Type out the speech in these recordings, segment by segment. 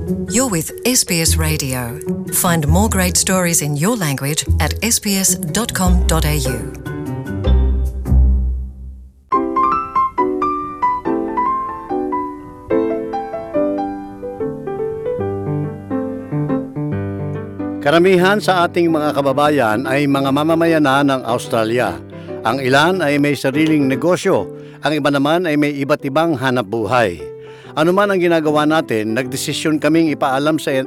You're with SBS Radio. Find more great stories in your language at sbs.com.au. Karamihan sa ating mga kababayan ay mga mamamayan na ng Australia. Ang ilan ay may sariling negosyo, ang iba naman ay may iba't ibang hanap buhay. Ano man ang ginagawa natin, nagdesisyon kaming ipaalam sa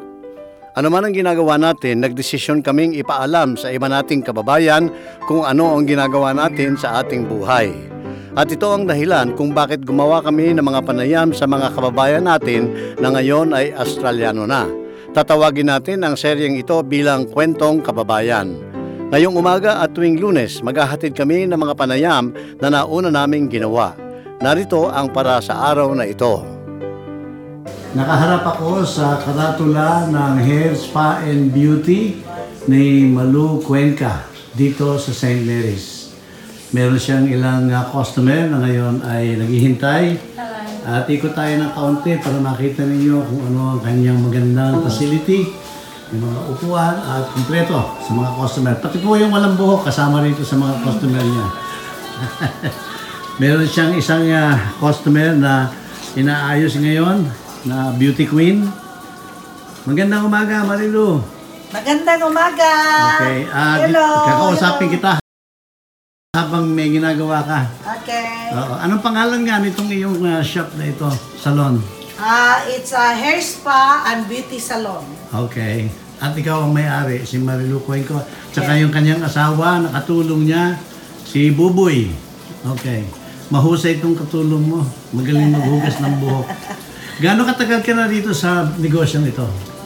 iba nating kababayan kung ano ang ginagawa natin sa ating buhay. At ito ang dahilan kung bakit gumawa kami ng mga panayam sa mga kababayan natin na ngayon ay Australiano na. Tatawagin natin ang seryeng ito bilang Kwentong Kababayan. Ngayong umaga at tuwing Lunes, maghahatid kami ng mga panayam na nauna naming ginawa. Narito ang para sa araw na ito. Nakaharap ako sa karatula ng Hair Spa and Beauty ni Malu Cuenca dito sa St. Mary's. Meron siyang ilang customer na ngayon ay naghihintay. At ikot tayo ng kaunti para makita ninyo kung ano ang kanyang magandang facility, yung mga upuan at kumpleto sa mga customer. Pati po yung walang buhok kasama rito sa mga customer niya. Meron siyang isang customer na inaayos ngayon na beauty queen. Magandang umaga, Marilu. Magandang umaga. Okay, Hello. Kakausapin kita habang may ginagawa ka. Okay. Anong pangalan nga nitong iyong shop na ito, salon? It's a hair spa and beauty salon. Okay. At ikaw ang may-ari, si Marilu Cuenca. Tsaka yung kanyang asawa, nakatulong niya, si Buboy. Okay. Mahusay itong katulong mo. Magaling maghugas ng buhok. Gaano katagal ka na dito sa negosyong ito?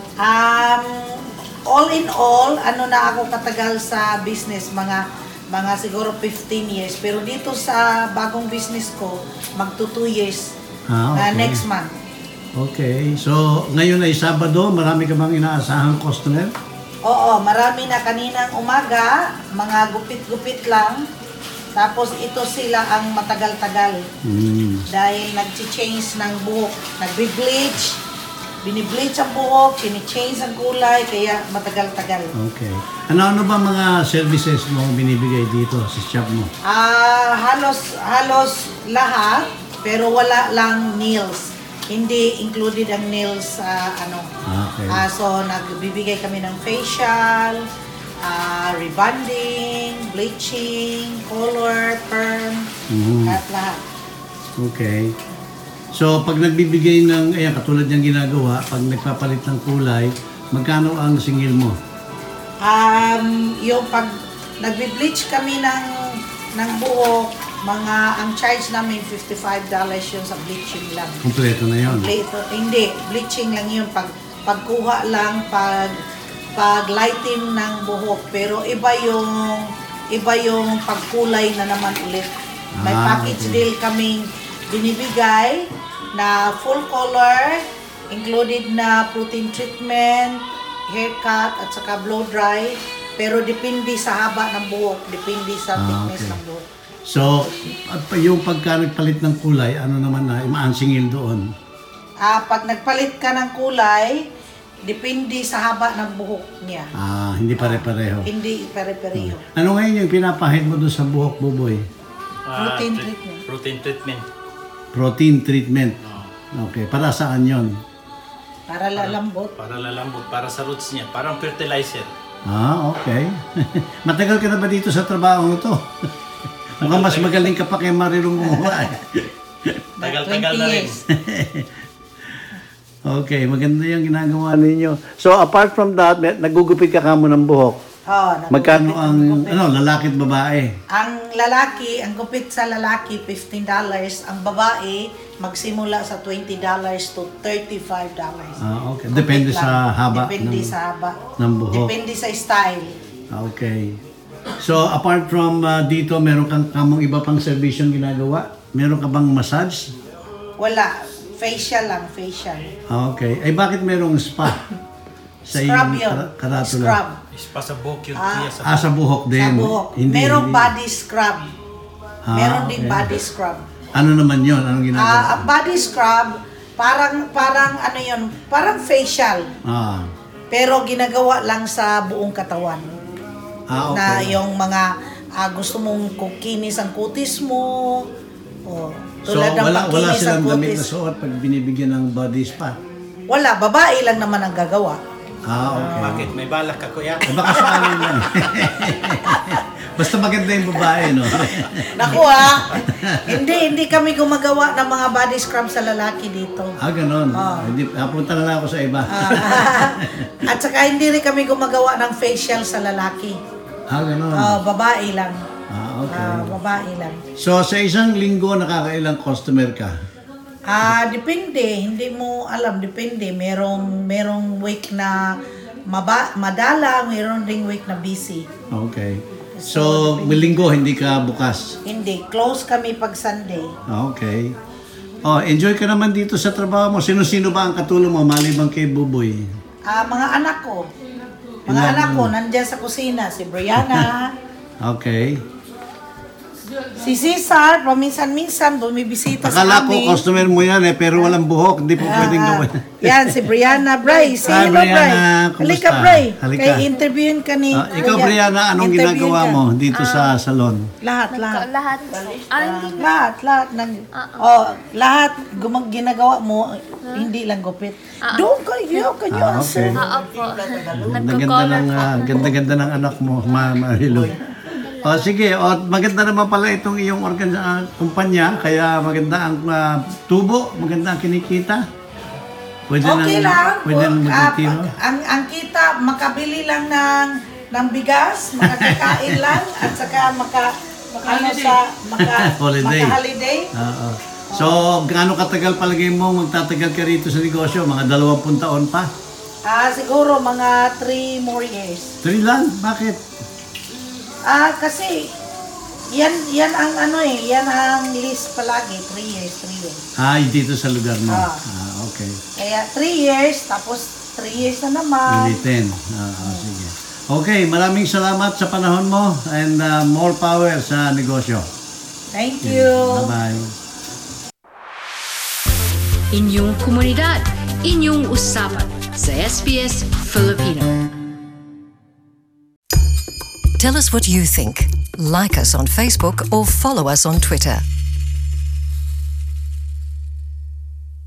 All in all, na ako katagal sa business, mga siguro 15 years. Pero dito sa bagong business ko, magto 2 years Okay. next month. Okay. So, ngayon ay Sabado, marami ka bang inaasahang customer? Oo, marami na kaninang umaga, mga gupit-gupit lang. Tapos ito sila ang matagal-tagal. Dahil nag-change ng buhok. Nagbe-bleach, binibleach ang buhok, change ang kulay, kaya matagal-tagal. Okay. Ano ba mga services mo binibigay dito sa shop mo? Halos lahat, pero wala lang nails. Hindi included ang nails Okay. So nagbibigay kami ng facial, rebonding, bleaching, color, perm, at lahat. Okay. So, pag nagbibigay ng, katulad niyang ginagawa, pag nagpapalit ng kulay, magkano ang singil mo? Yung pag nagbi-bleach kami ng buhok, ang charge namin $55 yun sa bleaching lang. Kompleto na yun? Hindi, bleaching lang yun. Pagkuha lang, pag-lighting ng buhok. Pero iba yung pagkulay na naman ulit. May package deal kaming binibigay na full color, included na protein treatment, haircut, at saka blow dry. Pero depende sa haba ng buhok, depende sa thickness ng buhok. So, at yung pagka nagpalit ng kulay, ano naman na, maansingil doon? Pag nagpalit ka ng kulay, depende sa haba ng buhok niya. Hindi pare-pareho. Hindi pare-pareho. Ano ngayon yung pinapahid mo doon sa buhok, Buboy? Protein treatment. Protein treatment. Protein treatment. Okay. Para saan yon? Para lalambot. Para lalambot, para sa roots niya. Parang fertilizer. Okay. Matagal ka na ba dito sa trabaho ito? Mukhang mas magaling ka pa kay Marilong gumawa. Tagal-tagal na rin. Okay, maganda yung ginagawa ninyo. So, apart from that, nagugupit ka kamo ng buhok. Magkano ang, lalaki at babae? Ang lalaki, ang gupit sa lalaki, $15. Ang babae, magsimula sa $20 to $35. Okay. Depende sa haba. Depende sa haba. Ng buhok. Depende sa style. Okay. So, apart from dito, meron kang kamong iba pang serbisyong ginagawa? Meron ka bang massage? Wala. Facial lang, facial. Okay. Ay, bakit merong spa? Sa Scrub iyong yun. karatula? Scrub. Spa sa buhok yun. Sa buhok din? Sa buhok. Merong body scrub. Meron din okay. body scrub. Ano naman yun? Anong ginagawa? Body scrub, Parang ano yun, parang facial. Pero ginagawa lang sa buong katawan. Okay. Na yung mga gusto mong kukinis ang kutis mo. So, Tulad ng wala pagkinis ang silang damit kutis. na suot pag binibigyan ng body spa? Wala, babae lang naman ang gagawa. Okay. Bakit? May balak ka, kuya? Baka sakali lang. Basta maganda yung babae, no? Naku hindi kami gumagawa ng mga body scrub sa lalaki dito. Ganon. Hindi, punta na lang ako sa iba. At saka hindi rin kami gumagawa ng facial sa lalaki. Ganon. Babae lang. Okay. Babae lang. So, sa isang linggo, nakakailang customer ka? Depende. Hindi mo alam. Depende. Merong week na madala, meron ding week na busy. Okay. So, linggo, hindi ka bukas? Hindi. Close kami pag Sunday. Okay. Enjoy ka naman dito sa trabaho mo. Sino-sino ba ang katulong mo, malibang kay Buboy? Mga anak ko. Anak ko, nandiyan sa kusina. Si Brianna. Okay. Si Cesar, paminsan-minsan, bumibisita sa Akala ko amin. customer mo yan pero walang buhok. Hindi po pwedeng gawin. Yan, si Brianna. Bray, say Hi, hello, Bray. Brianna. Kumusta? Halika, Bray. Halika. Kaya interviewin ka ni Ikaw, Kuya. Brianna, anong Interviewin ginagawa ka. mo dito sa salon? Lahat. Lahat. Hindi Lahat. Lahat ginagawa mo, hindi lang gupit. Doon kayo, kanyo answer. po. Ganda-ganda ng anak mo, Marilu. Sige, maganda naman pala itong iyong kumpanya, kaya maganda ang tubo, maganda ang kinikita. Okay lang. Pwede nang magtitino. Ang kita, makabili lang ng bigas, makakakain lang, at saka Holiday. maka-holiday. So, gaano katagal palagay mo magtatagal ka rito sa negosyo? Mga 20 taon pa? Siguro mga 3 more years. 3 lang? Bakit? Kasi yan ang yan ang list palagi, 3 years. Dito sa lugar mo. Okay. Kaya 3 years, tapos 3 years na naman. Ulitin. Sige. Okay, maraming salamat sa panahon mo and more power sa negosyo. Thank you. Bye-bye. Inyong komunidad, inyong usapan sa SBS Filipino. Tell us what you think. Like us on Facebook or follow us on Twitter.